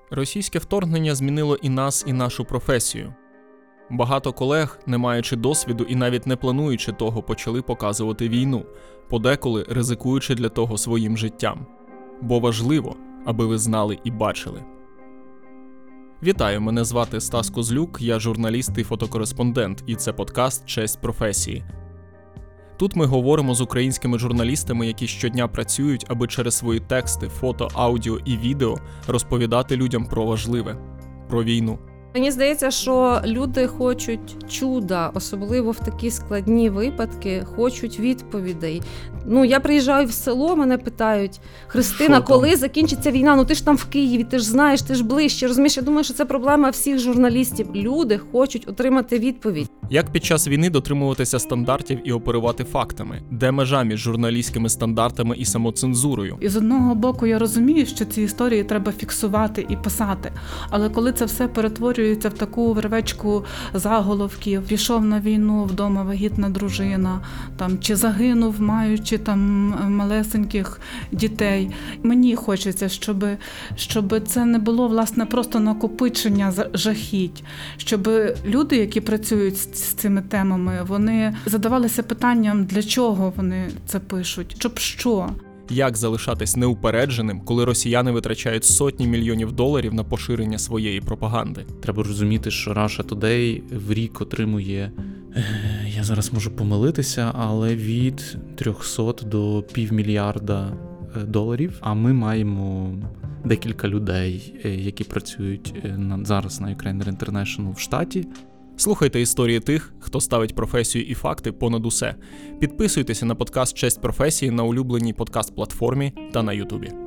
Російське вторгнення змінило і нас, і нашу професію. Багато колег, не маючи досвіду і навіть не плануючи того, почали показувати війну, подеколи ризикуючи для того своїм життям. Бо важливо, аби ви знали і бачили. Вітаю, мене звати Стас Козлюк, я журналіст і фотокореспондент, і це подкаст «Честь професії». Тут ми говоримо з українськими журналістами, які щодня працюють, аби через свої тексти, фото, аудіо і відео розповідати людям про важливе – про війну. Мені здається, що люди хочуть чуда, особливо в такі складні випадки, хочуть відповідей. Я приїжджаю в село, мене питають: Христина, коли закінчиться війна? Ти ж там в Києві, ти ж знаєш, ти ж ближче. Розумієш, я думаю, що це проблема всіх журналістів. Люди хочуть отримати відповідь. Як під час війни дотримуватися стандартів і оперувати фактами? Де межа між журналістськими стандартами і самоцензурою? І з одного боку я розумію, що ці історії треба фіксувати і писати. Але коли це все перетворюється в таку вервечку заголовків: пішов на війну, вдома вагітна дружина, чи загинув, маючи малесеньких дітей. Мені хочеться, щоб це не було, власне, просто накопичення жахіть. Щоб люди, які працюють з цими темами, вони задавалися питанням, для чого вони це пишуть, щоб що. Як залишатись неупередженим, коли росіяни витрачають сотні мільйонів доларів на поширення своєї пропаганди? Треба розуміти, що Russia Today в рік отримує, я зараз можу помилитися, але від 300 до $500 мільйона, а ми маємо декілька людей, які працюють зараз на Ukrainer International в штаті. Слухайте історії тих, хто ставить професію і факти понад усе. Підписуйтеся на подкаст «Честь професії» на улюбленій подкаст-платформі та на Ютубі.